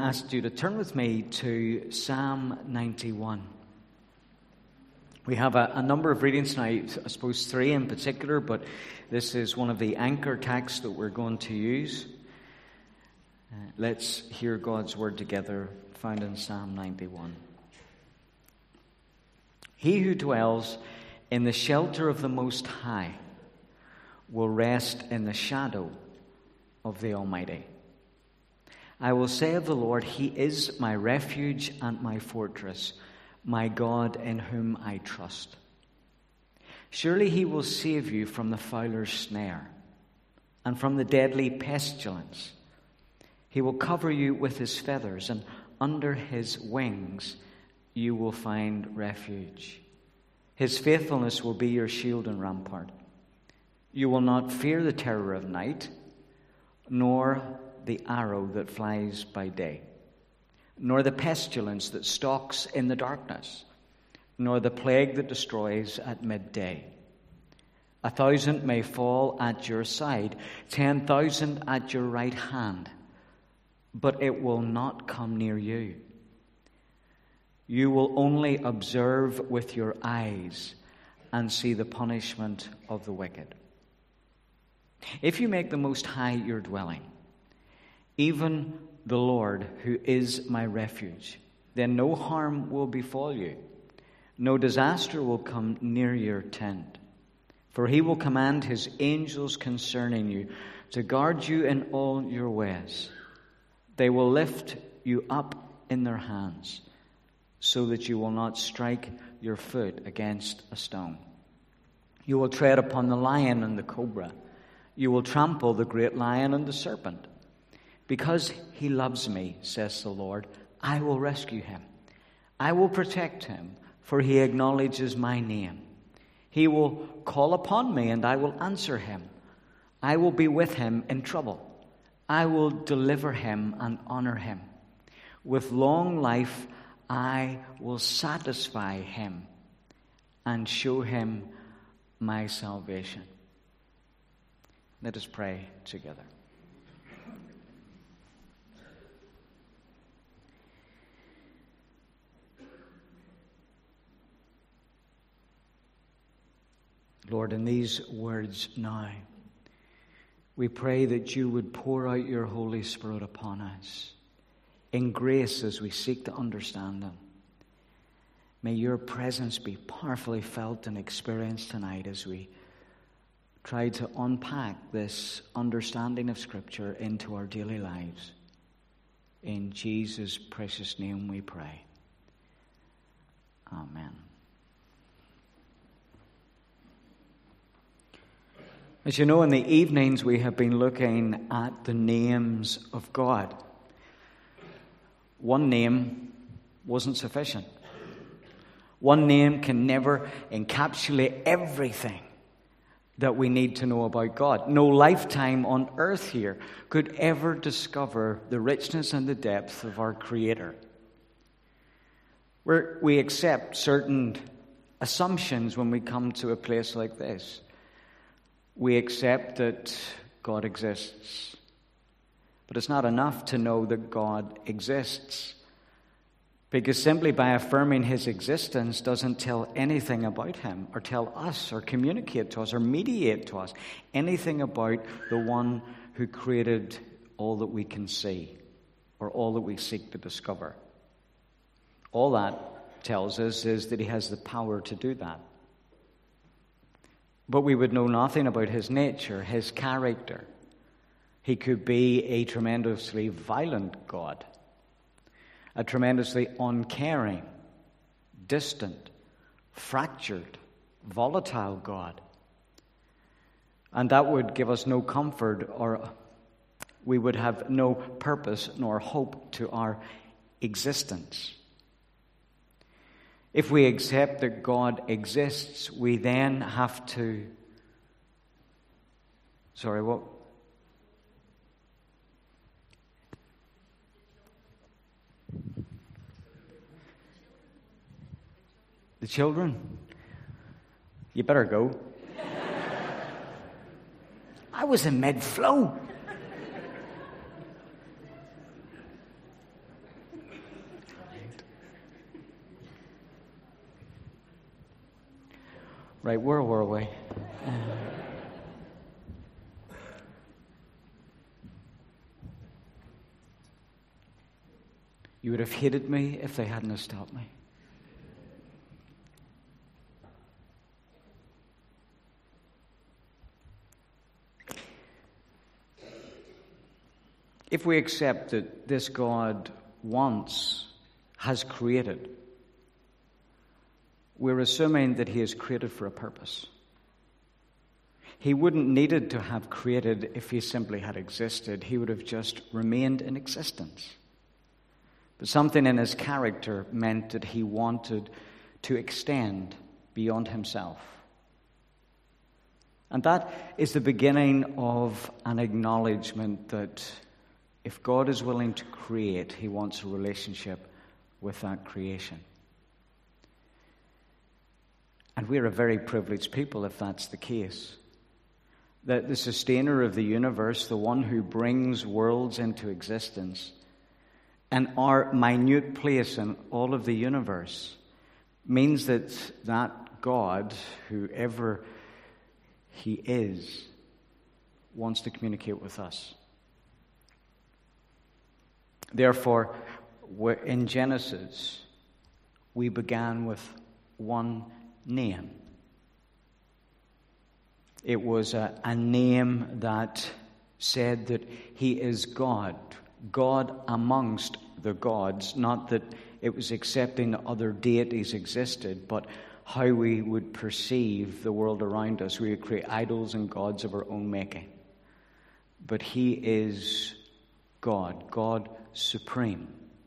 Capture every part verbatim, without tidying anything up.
ask you to turn with me to Psalm ninety-one. We have a, a number of readings tonight, I suppose three in particular, but this is one of the anchor texts that we're going to use. Uh, let's hear God's word together, found in Psalm ninety-one. He who dwells in the shelter of the Most High will rest in the shadow of the Almighty. I will say of the Lord, He is my refuge and my fortress, my God in whom I trust. Surely He will save you from the fowler's snare and from the deadly pestilence. He will cover you with His feathers, and under His wings you will find refuge. His faithfulness will be your shield and rampart. You will not fear the terror of night, nor the arrow that flies by day, nor the pestilence that stalks in the darkness, nor the plague that destroys at midday. A thousand may fall at your side, ten thousand at your right hand, but it will not come near you. You will only observe with your eyes and see the punishment of the wicked. If you make the Most High your dwelling, even the Lord, who is my refuge, then no harm will befall you. No disaster will come near your tent. For He will command His angels concerning you to guard you in all your ways. They will lift you up in their hands so that you will not strike your foot against a stone. You will tread upon the lion and the cobra. You will trample the great lion and the serpent. Because He loves me, says the Lord, I will rescue him. I will protect him, for he acknowledges my name. He will call upon me, and I will answer him. I will be with him in trouble. I will deliver him and honor him. With long life I will satisfy him and show him my salvation. Let us pray together. Lord, in these words now, we pray that you would pour out your Holy Spirit upon us in grace as we seek to understand them. May your presence be powerfully felt and experienced tonight as we try to unpack this understanding of Scripture into our daily lives. In Jesus' precious name we pray. Amen. As you know, in the evenings we have been looking at the names of God. One name wasn't sufficient. One name can never encapsulate everything that we need to know about God. No lifetime on earth here could ever discover the richness and the depth of our Creator. We're, we accept certain assumptions when we come to a place like this. We accept that God exists. But it's not enough to know that God exists, because simply by affirming His existence doesn't tell anything about Him, or tell us, or communicate to us, or mediate to us anything about the one who created all that we can see, or all that we seek to discover. All that tells us is that He has the power to do that. But we would know nothing about His nature, His character. He could be a tremendously violent God, a tremendously uncaring, distant, fractured, volatile God. And that would give us no comfort, or we would have no purpose nor hope to our existence. If we accept that God exists, we then have to... Sorry, what? The children? You better go. I was in mid-flow. Right, where were we? Uh, you would have hated me if they hadn't have stopped me. If we accept that this God once has created, we're assuming that he has created for a purpose. He wouldn't needed to have created if he simply had existed. He would have just remained in existence. But something in his character meant that he wanted to extend beyond himself. And that is the beginning of an acknowledgement that if God is willing to create, he wants a relationship with that creation. And we're a very privileged people if that's the case. That the sustainer of the universe, the one who brings worlds into existence, and our minute place in all of the universe, means that that God, whoever he is, wants to communicate with us. Therefore, in Genesis, we began with one name. It was a, a name that said that he is God, God amongst the gods, not that it was accepting that other deities existed, but how we would perceive the world around us. We would create idols and gods of our own making. But he is God, God supreme.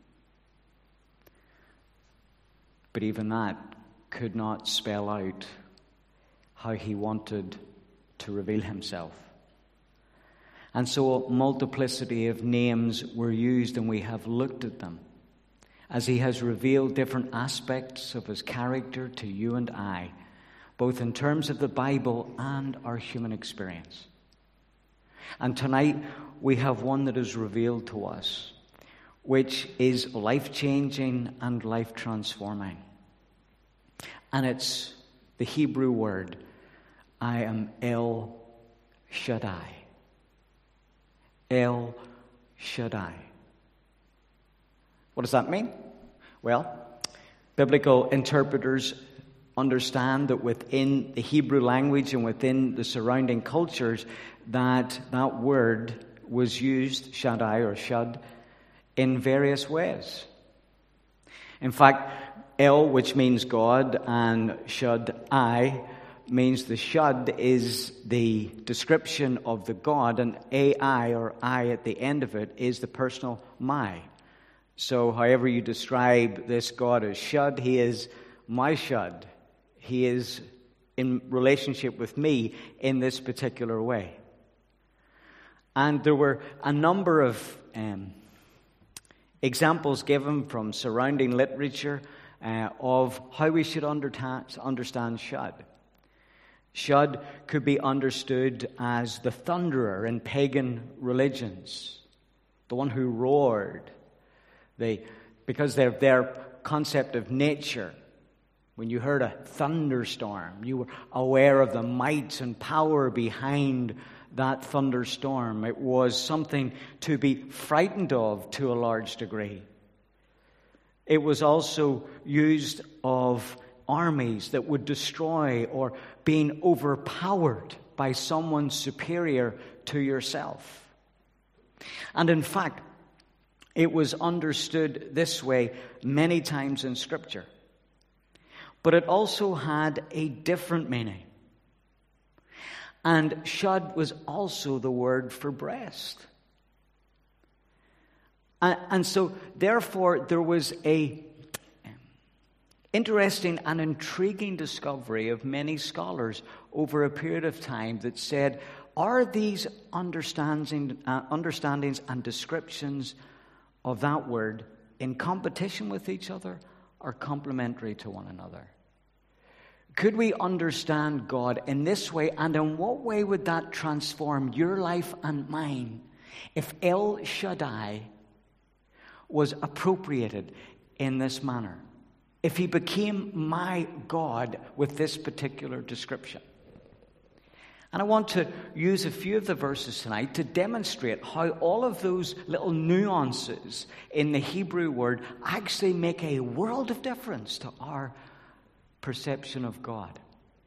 But even that could not spell out how he wanted to reveal himself. And so a multiplicity of names were used, and we have looked at them as he has revealed different aspects of his character to you and I, both in terms of the Bible and our human experience. And tonight we have one that is revealed to us, which is life-changing and life-transforming. And it's the Hebrew word, I am El Shaddai. El Shaddai. What does that mean? Well, biblical interpreters understand that within the Hebrew language and within the surrounding cultures, that that word was used, Shaddai or Shad, in various ways. In fact, El, which means God, and Shaddai means the Shad is the description of the God, and Ai or I at the end of it is the personal my. So however you describe this God as Shad, he is my Shad. He is in relationship with me in this particular way. And there were a number of um, examples given from surrounding literature uh, of how we should underta- understand Shad. Shad could be understood as the thunderer in pagan religions, the one who roared. They, because of their concept of nature, when you heard a thunderstorm, you were aware of the might and power behind that thunderstorm. It was something to be frightened of to a large degree. It was also used of armies that would destroy or being overpowered by someone superior to yourself. And in fact, it was understood this way many times in Scripture. But it also had a different meaning. And Shad was also the word for breast. And, and so, therefore, there was a interesting and intriguing discovery of many scholars over a period of time that said, are these understanding, uh, understandings and descriptions of that word in competition with each other or complementary to one another? Could we understand God in this way, and in what way would that transform your life and mine if El Shaddai was appropriated in this manner? if he became my God with this particular description? And I want to use a few of the verses tonight to demonstrate how all of those little nuances in the Hebrew word actually make a world of difference to our perception of God.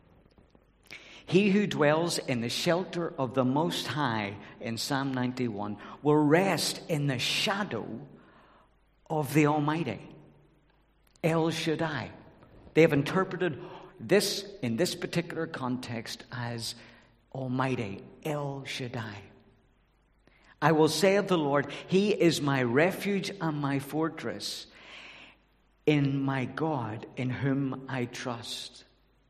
He who dwells in the shelter of the Most High, in Psalm ninety-one, will rest in the shadow of the Almighty. El Shaddai. They have interpreted this, in this particular context, as Almighty, El Shaddai. I will say of the Lord, He is my refuge and my fortress, in my God in whom I trust.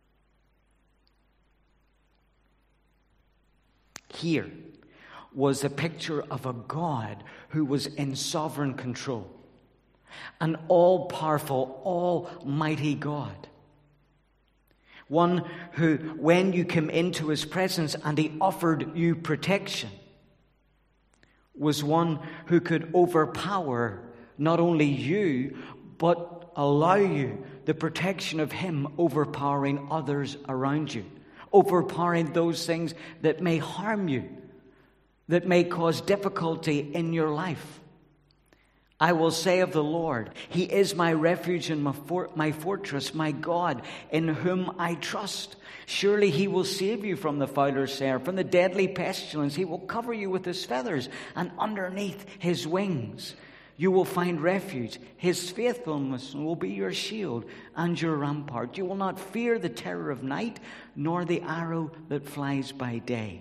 Here was a picture of a God who was in sovereign control, an all-powerful, almighty God. One who, when you came into his presence and he offered you protection, was one who could overpower not only you, but allow you the protection of him overpowering others around you, overpowering those things that may harm you, that may cause difficulty in your life. I will say of the Lord, He is my refuge and my, for- my fortress, my God, in whom I trust. Surely He will save you from the fowler's snare, from the deadly pestilence. He will cover you with His feathers, and underneath His wings you will find refuge. His faithfulness will be your shield and your rampart. You will not fear the terror of night, nor the arrow that flies by day.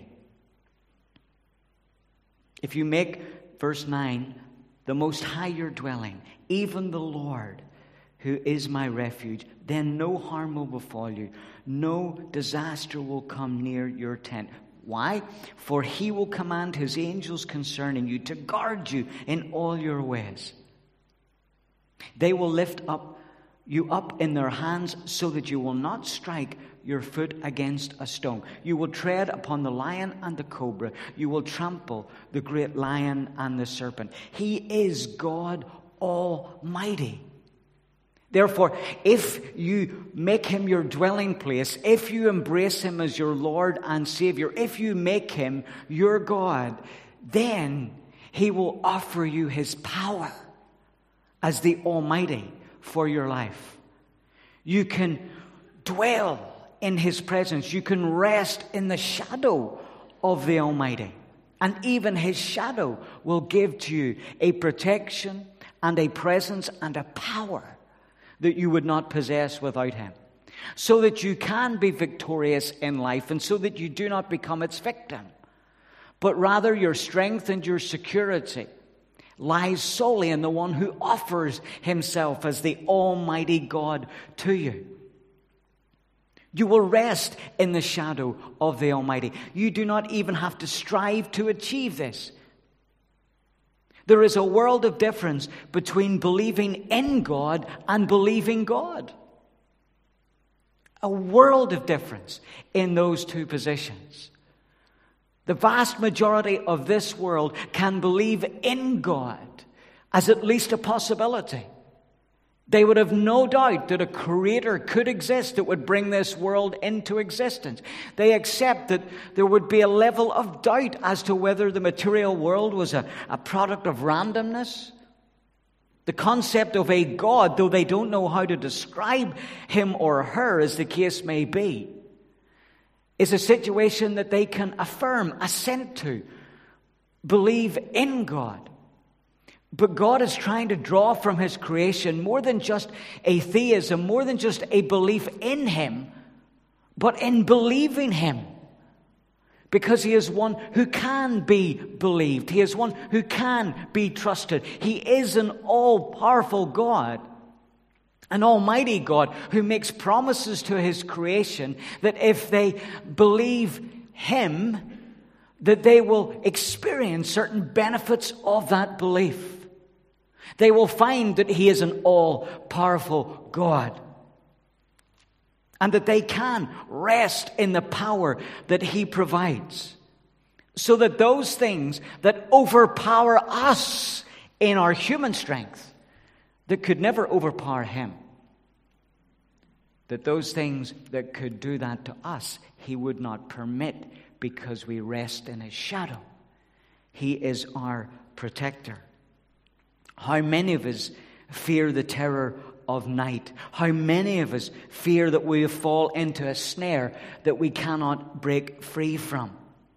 If you make verse nine the Most High your dwelling, even the Lord, who is my refuge, then no harm will befall you, no disaster will come near your tent. Why? For He will command His angels concerning you to guard you in all your ways. They will lift up you up in their hands so that you will not strike your foot against a stone. You will tread upon the lion and the cobra. You will trample the great lion and the serpent. He is God Almighty. Therefore, if you make Him your dwelling place, if you embrace Him as your Lord and Savior, if you make Him your God, then He will offer you His power as the Almighty for your life. You can dwell in His presence. You can rest in the shadow of the Almighty. And even His shadow will give to you a protection and a presence and a power that you would not possess without Him. So that you can be victorious in life and so that you do not become its victim. But rather your strength and your security lies solely in the one who offers Himself as the Almighty God to you. You will rest in the shadow of the Almighty. You do not even have to strive to achieve this. There is a world of difference between believing in God and believing God. A world of difference in those two positions. The vast majority of this world can believe in God as at least a possibility. They would have no doubt that a creator could exist that would bring this world into existence. They accept that there would be a level of doubt as to whether the material world was a, a product of randomness. The concept of a God, though they don't know how to describe him or her, as the case may be, is a situation that they can affirm, assent to, believe in God. But God is trying to draw from His creation more than just a theism, more than just a belief in Him, but in believing Him. Because He is one who can be believed. He is one who can be trusted. He is an all-powerful God, an almighty God who makes promises to His creation that if they believe Him, that they will experience certain benefits of that belief. They will find that He is an all-powerful God. And that they can rest in the power that He provides. So that those things that overpower us in our human strength, that could never overpower Him, that those things that could do that to us, he would not permit because we rest in his shadow. He is our protector. How many of us fear the terror of night? How many of us fear that we fall into a snare that we cannot break free from?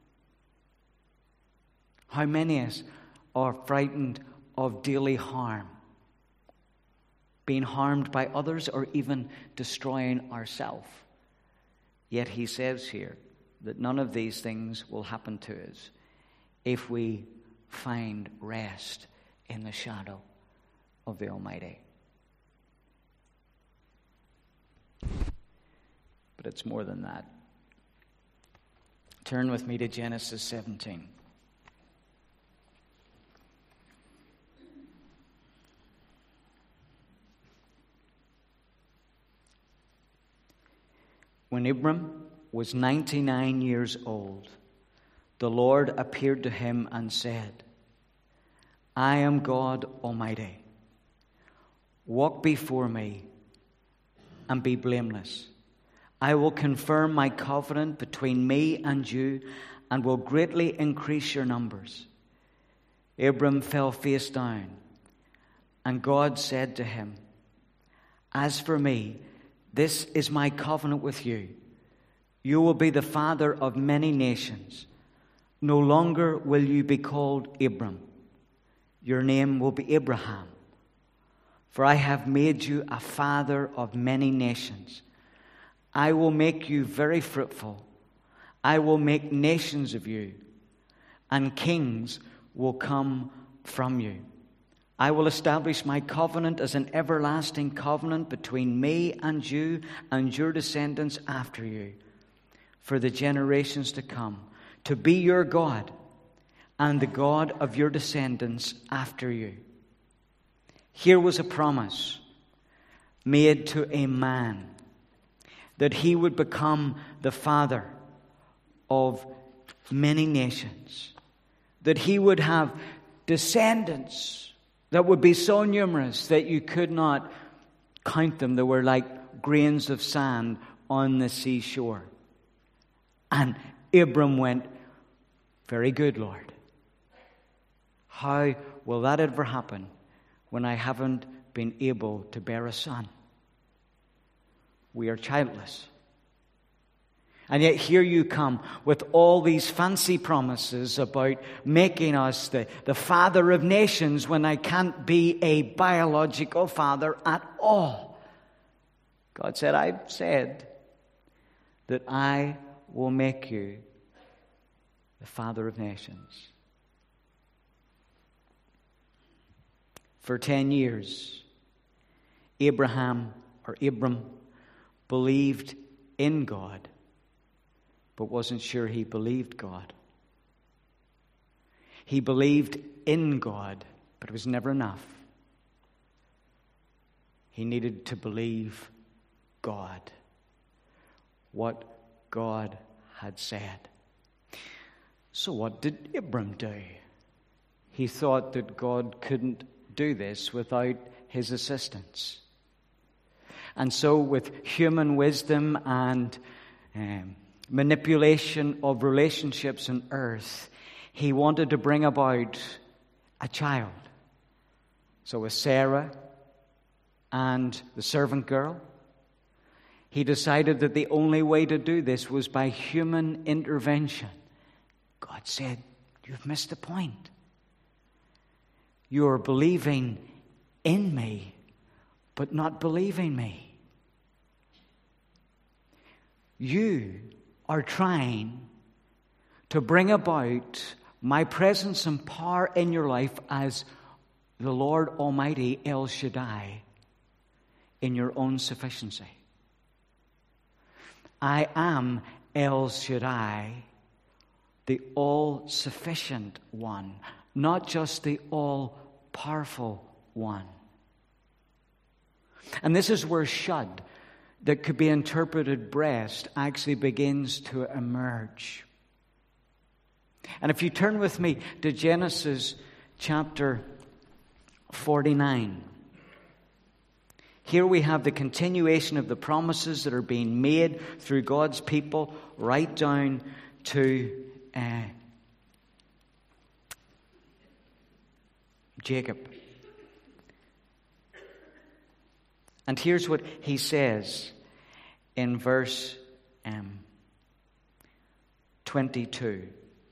How many of us are frightened of daily harm? Being harmed by others or even destroying ourselves. Yet he says here that none of these things will happen to us if we find rest in the shadow of the Almighty. But it's more than that. Turn with me to Genesis seventeen. When Abram was ninety-nine years old, the Lord appeared to him and said, I am God Almighty. Walk before me and be blameless. I will confirm my covenant between me and you and will greatly increase your numbers. Abram fell face down, and God said to him, As for me, this is my covenant with you. You will be the father of many nations. No longer will you be called Abram. Your name will be Abraham. For I have made you a father of many nations. I will make you very fruitful. I will make nations of you, and kings will come from you. I will establish my covenant as an everlasting covenant between me and you and your descendants after you, for the generations to come, to be your God and the God of your descendants after you. Here was a promise made to a man that he would become the father of many nations, that he would have descendants that would be so numerous that you could not count them. They were like grains of sand on the seashore. And Abram went, Very good, Lord. How will that ever happen when I haven't been able to bear a son? We are childless. And yet here you come with all these fancy promises about making us the, the father of nations when I can't be a biological father at all. God said, I've said that I will make you the father of nations. For ten years, Abraham or Abram believed in God, but wasn't sure he believed God. He believed in God, but it was never enough. He needed to believe God, what God had said. So what did Abram do? He thought that God couldn't do this without his assistance. And so with human wisdom and um, manipulation of relationships on earth, he wanted to bring about a child. So with Sarah and the servant girl, he decided that the only way to do this was by human intervention. God said, You've missed the point. You're believing in me, but not believing me. You are trying to bring about my presence and power in your life as the Lord Almighty, El Shaddai, in your own sufficiency. I am El Shaddai, the all-sufficient one, not just the all-powerful one. And this is where shud, that could be interpreted breast, actually begins to emerge. And if you turn with me to Genesis chapter forty-nine, Here we have the continuation of the promises that are being made through God's people right down to uh, Jacob. And here's what he says in verse um, twenty-two.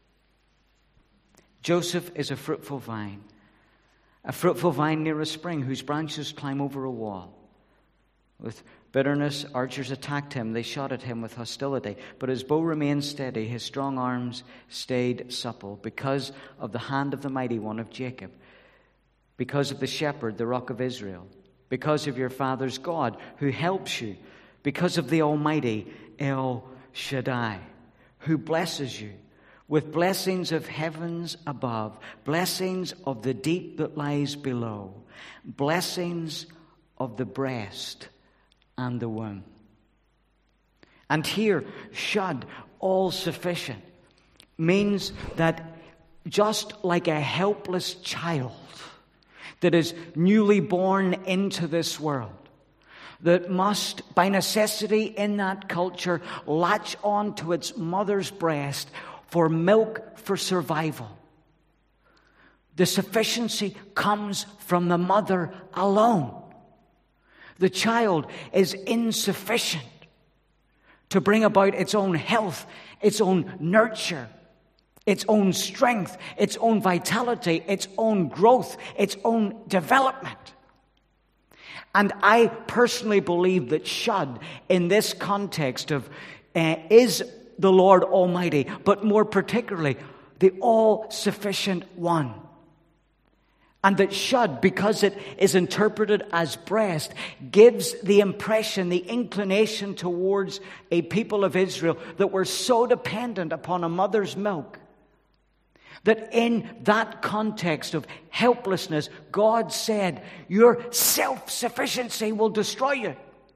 Joseph is a fruitful vine, a fruitful vine near a spring whose branches climb over a wall. With bitterness, archers attacked him. They shot at him with hostility. But his bow remained steady. His strong arms stayed supple because of the hand of the mighty one of Jacob, because of the shepherd, the rock of Israel, because of your father's God who helps you, because of the Almighty El Shaddai who blesses you with blessings of heavens above, blessings of the deep that lies below, blessings of the breast and the womb. And here, shud, all sufficient, means that just like a helpless child that is newly born into this world, that must, by necessity in that culture, latch on to its mother's breast for milk for survival. The sufficiency comes from the mother alone. The child is insufficient to bring about its own health, its own nurture, its own strength, its own vitality, its own growth, its own development. And I personally believe that shud, in this context of, uh, is the Lord Almighty, but more particularly, the all-sufficient one. And that shud, because it is interpreted as breast, gives the impression, the inclination towards a people of Israel that were so dependent upon a mother's milk, that in that context of helplessness, God said, your self-sufficiency will destroy you.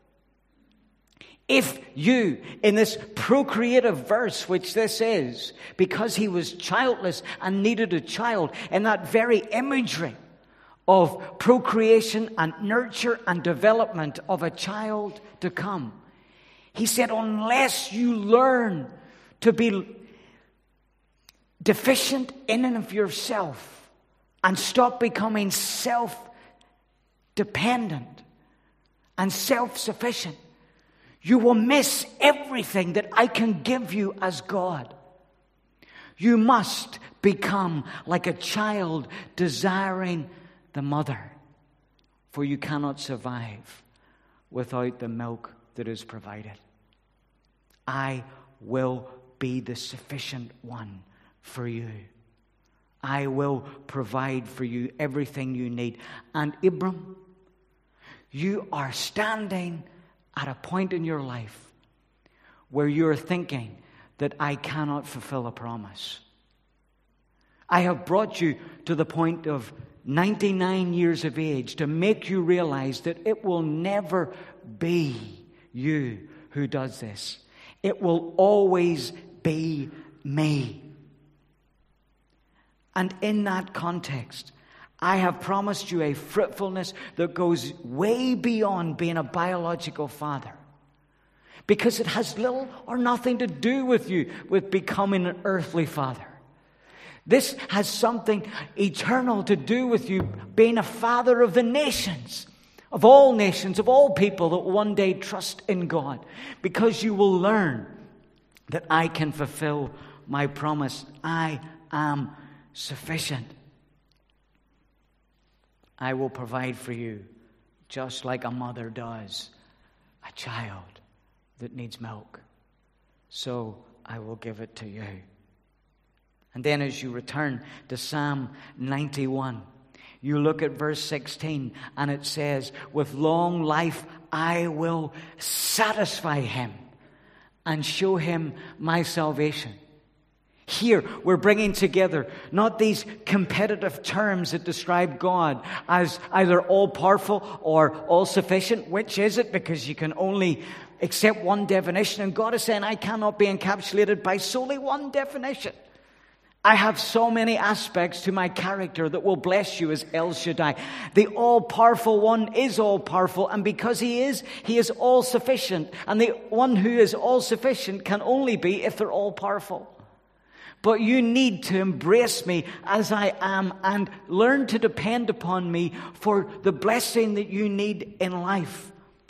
If you, in this procreative verse, which this is, because he was childless and needed a child, in that very imagery of procreation and nurture and development of a child to come, he said, unless you learn to be deficient in and of yourself and stop becoming self-dependent and self-sufficient, you will miss everything that I can give you as God. You must become like a child desiring the mother, for you cannot survive without the milk that is provided. I will be the sufficient one for you. I will provide for you everything you need. And Abram, you are standing at a point in your life where you're thinking that I cannot fulfill a promise. I have brought you to the point of ninety-nine years of age to make you realize that it will never be you who does this. It will always be me. And in that context, I have promised you a fruitfulness that goes way beyond being a biological father. Because it has little or nothing to do with you, with becoming an earthly father. This has something eternal to do with you being a father of the nations, of all nations, of all people that one day trust in God. Because you will learn that I can fulfill my promise. I am sufficient. I will provide for you just like a mother does a child that needs milk. So I will give it to you. And then as you return to Psalm ninety-one, you look at verse sixteen and it says, with long life I will satisfy him and show him my salvation. Here, we're bringing together not these competitive terms that describe God as either all-powerful or all-sufficient. Which is it? Because you can only accept one definition. And God is saying, I cannot be encapsulated by solely one definition. I have so many aspects to my character that will bless you as El Shaddai. The all-powerful one is all-powerful, and because he is, he is all-sufficient. And the one who is all-sufficient can only be if they're all-powerful. But you need to embrace me as I am and learn to depend upon me for the blessing that you need in life.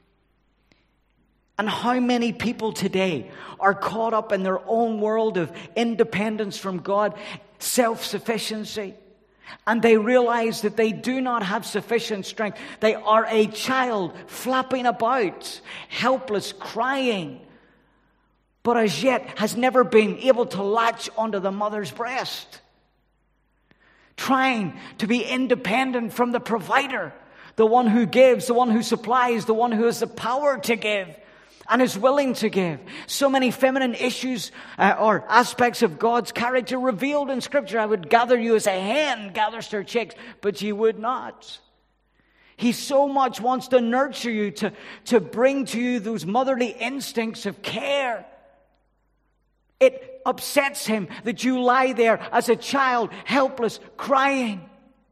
And how many people today are caught up in their own world of independence from God, self-sufficiency, and they realize that they do not have sufficient strength. They are a child flapping about, helpless, crying, but as yet has never been able to latch onto the mother's breast, trying to be independent from the provider, the one who gives, the one who supplies, the one who has the power to give and is willing to give. So many feminine issues uh, or aspects of God's character revealed in Scripture. I would gather you as a hen gathers her chicks, but you would not. He so much wants to nurture you, to, to bring to you those motherly instincts of care. It upsets him that you lie there as a child, helpless, crying.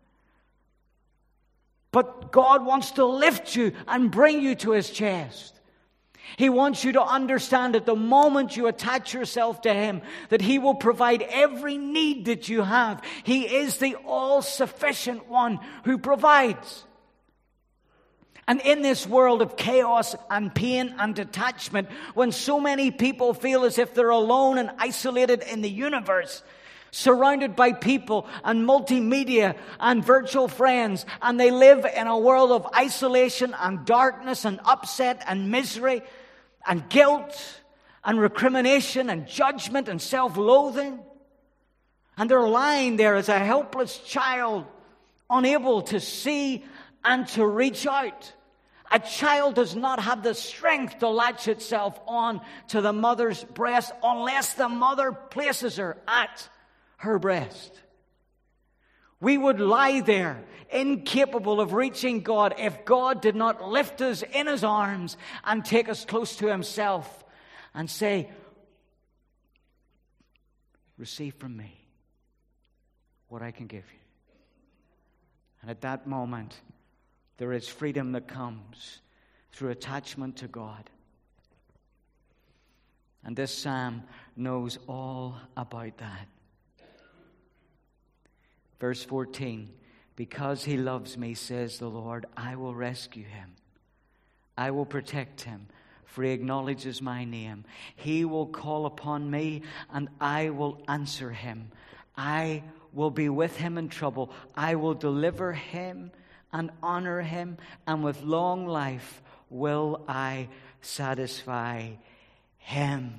But God wants to lift you and bring you to his chest. He wants you to understand that the moment you attach yourself to him, that he will provide every need that you have. He is the all-sufficient one who provides. And in this world of chaos and pain and detachment, when so many people feel as if they're alone and isolated in the universe, surrounded by people and multimedia and virtual friends, and they live in a world of isolation and darkness and upset and misery and guilt and recrimination and judgment and self-loathing, and they're lying there as a helpless child, unable to see and to reach out. A child does not have the strength to latch itself on to the mother's breast unless the mother places her at her breast. We would lie there, incapable of reaching God, if God did not lift us in his arms and take us close to himself and say, receive from me what I can give you. And at that moment, there is freedom that comes through attachment to God. And this psalm knows all about that. Verse fourteen, because he loves me, says the Lord, I will rescue him. I will protect him, for he acknowledges my name. He will call upon me, and I will answer him. I will be with him in trouble. I will deliver him and honor him, and with long life will I satisfy him.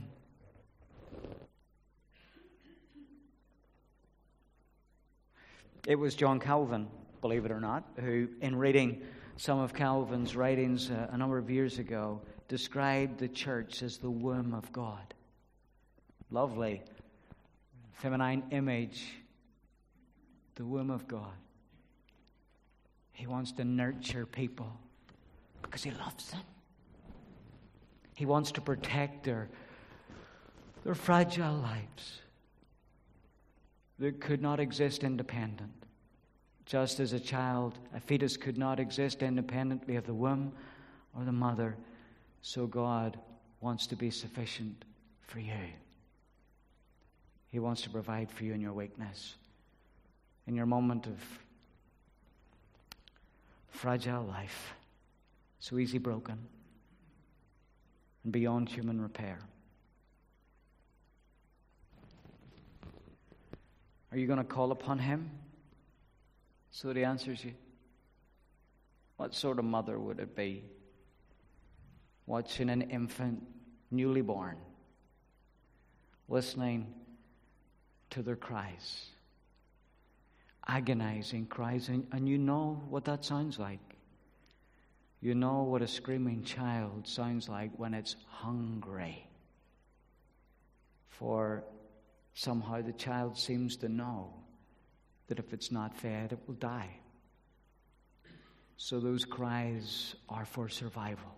It was John Calvin, believe it or not, who, in reading some of Calvin's writings uh, a number of years ago, described the church as the womb of God. Lovely, feminine image, the womb of God. He wants to nurture people because he loves them. He wants to protect their, their fragile lives that could not exist independent. Just as a child, a fetus could not exist independently of the womb or the mother, so God wants to be sufficient for you. He wants to provide for you in your weakness, in your moment of fragile life, so easily broken and beyond human repair. Are you going to call upon him so that he answers you? What sort of mother would it be watching an infant newly born, listening to their cries, agonizing cries, and, and you know what that sounds like. You know what a screaming child sounds like when it's hungry. For somehow the child seems to know that if it's not fed, it will die. So those cries are for survival.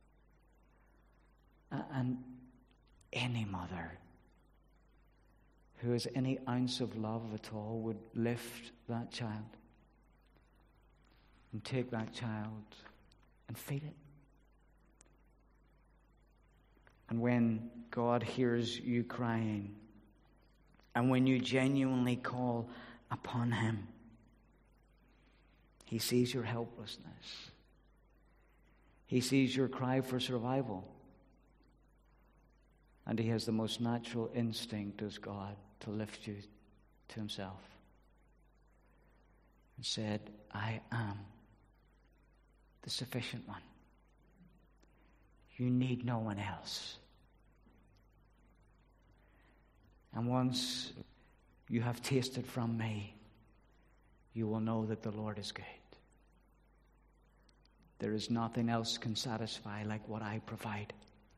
And any mother who has any ounce of love at all would lift that child and take that child and feed it. And when God hears you crying, and when you genuinely call upon him, he sees your helplessness. He sees your cry for survival. And he has the most natural instinct as God to lift you to himself. And said, I am the sufficient one. You need no one else. And once you have tasted from me, you will know that the Lord is good. There is nothing else can satisfy like what I provide.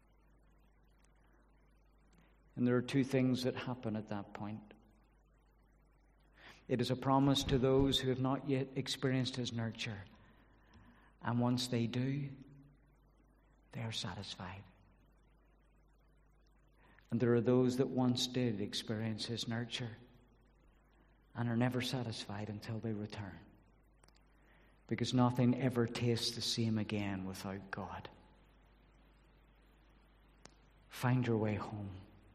And there are two things that happen at that point. It is a promise to those who have not yet experienced his nurture. And once they do, they are satisfied. And there are those that once did experience his nurture and are never satisfied until they return. Because nothing ever tastes the same again without God. Find your way home.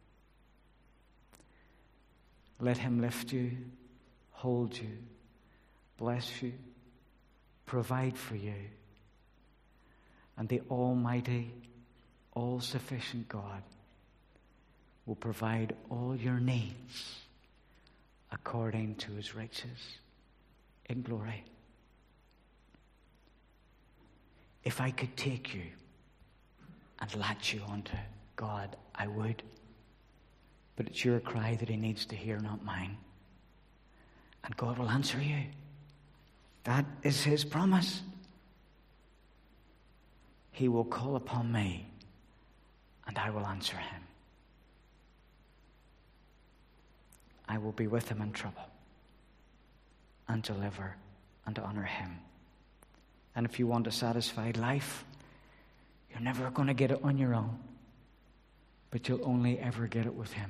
Let him lift you, hold you, bless you, provide for you. And the almighty, all-sufficient God will provide all your needs according to his riches in glory. If I could take you and latch you onto God, I would. But it's your cry that he needs to hear, not mine. And God will answer you. That is his promise. He will call upon me, and I will answer him. I will be with him in trouble, and deliver and honor him. And if you want a satisfied life, you're never going to get it on your own, but you'll only ever get it with him.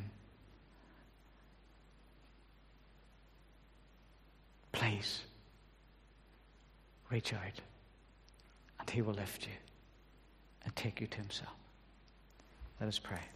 Please, reach out, and he will lift you and take you to himself. Let us pray.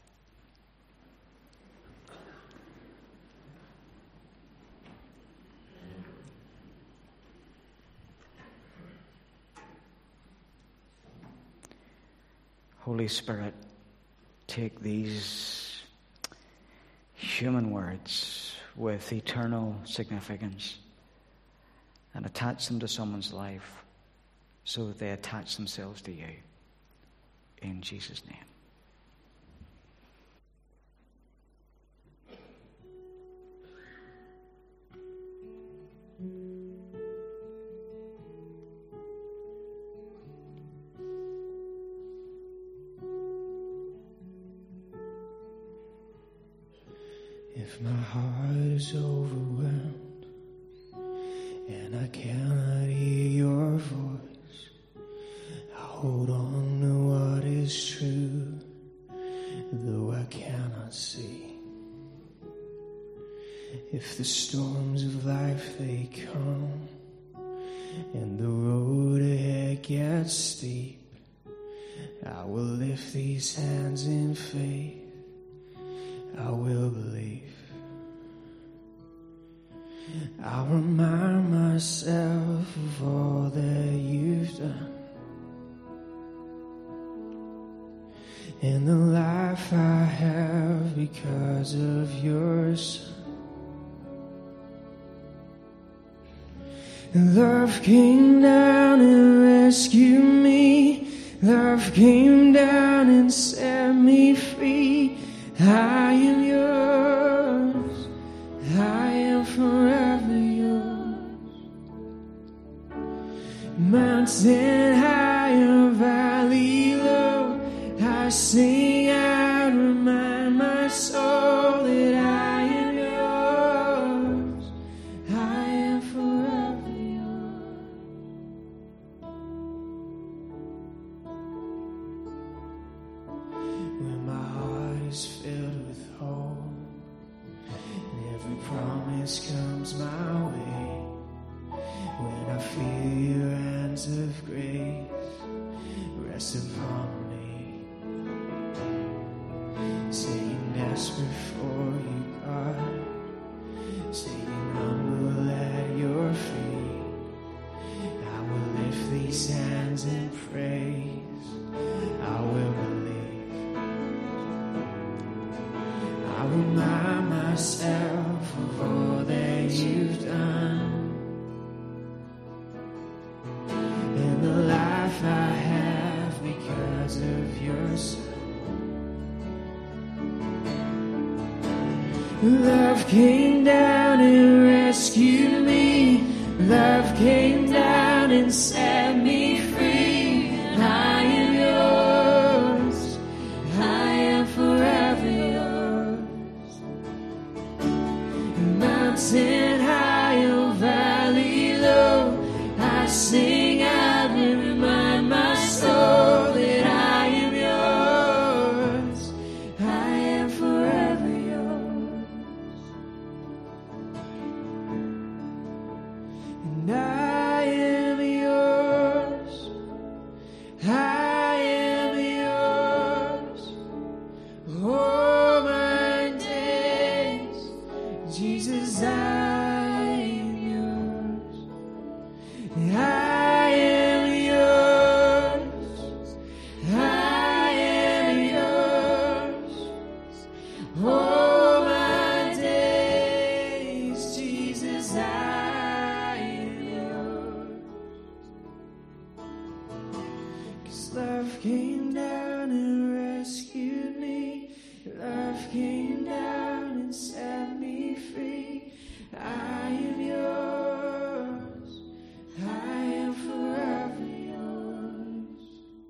Holy Spirit, take these human words with eternal significance and attach them to someone's life so that they attach themselves to you. In Jesus' name. If my heart is overwhelmed and I cannot hear your voice, I hold on to what is true, though I cannot see. If the storms of life they come and the road ahead gets steep, I will lift these hands in faith. I will believe. I'll remind myself of all that you've done and the life I have because of your Son. Love came down and rescued me. Love came down and set me free. I am yours, I am forever yours. Mountain high or valley low, I sing out, remind my soul that I am yours, I am forever yours. When my heart is filled with hope cast before you, God, staying humble at your feet. I will lift these hands in praise. I will believe. I remind myself of all that you've done and the life I have because of your Son. Love came down and rescued me. Love came down and set me free. And I am yours. I am forever yours. Mountain high or valley low, I sing out and remind my soul that I am yours. I am forever yours. And I am yours. I am yours. All my days, Jesus, I am yours. I am yours. I am yours. All my days, Jesus, I am yours. 'Cause love came down and rescued me. Love came down and set me free. I am yours. I am forever yours.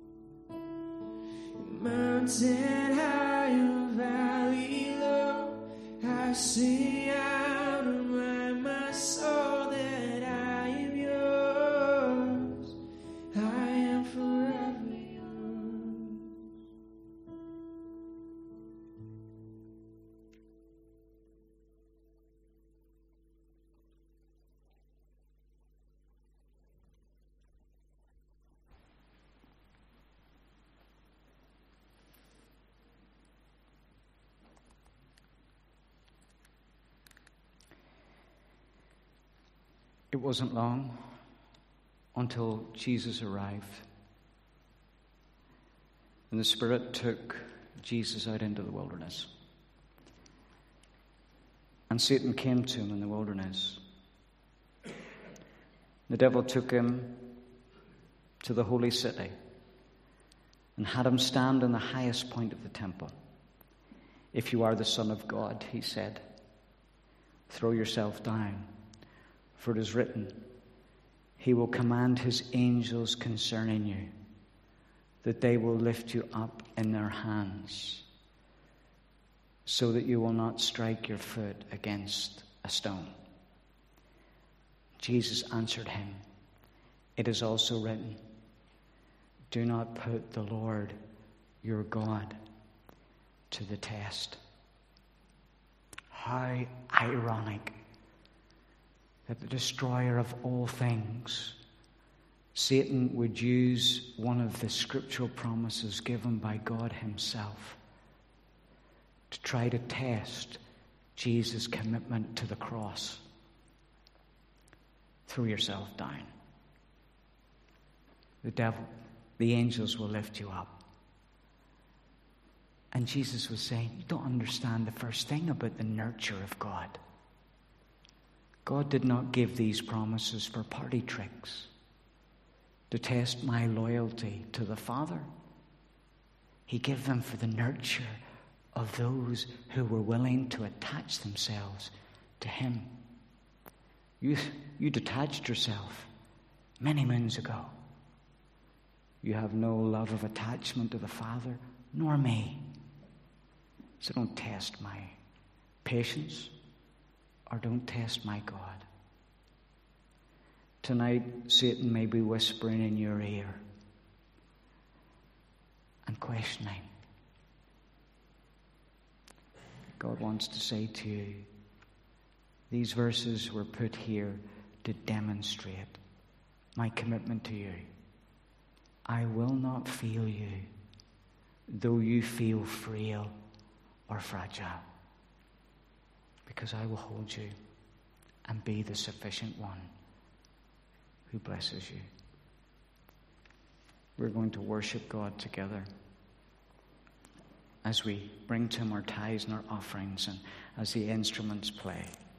Mountain high or valley low, I sing out and remind my soul that I am yours. I am forever yours. It wasn't long until Jesus arrived. And the Spirit took Jesus out into the wilderness. And Satan came to him in the wilderness. The devil took him to the holy city and had him stand on the highest point of the temple. If you are the Son of God, he said, throw yourself down. For it is written, he will command his angels concerning you, that they will lift you up in their hands, so that you will not strike your foot against a stone. Jesus answered him, it is also written, do not put the Lord your God to the test. How ironic that the destroyer of all things, Satan, would use one of the scriptural promises given by God himself to try to test Jesus' commitment to the cross. Throw yourself down. The devil, the angels will lift you up. And Jesus was saying, you don't understand the first thing about the nurture of God. God did not give these promises for party tricks, to test my loyalty to the Father. He gave them for the nurture of those who were willing to attach themselves to him. You, you detached yourself many moons ago. You have no love of attachment to the Father, nor me. So don't test my patience, or don't test my God. Tonight, Satan may be whispering in your ear and questioning. God wants to say to you, these verses were put here to demonstrate my commitment to you. I will not fail you, though you feel frail or fragile, because I will hold you and be the sufficient one who blesses you. We're going to worship God together as we bring to him our tithes and our offerings, and as the instruments play.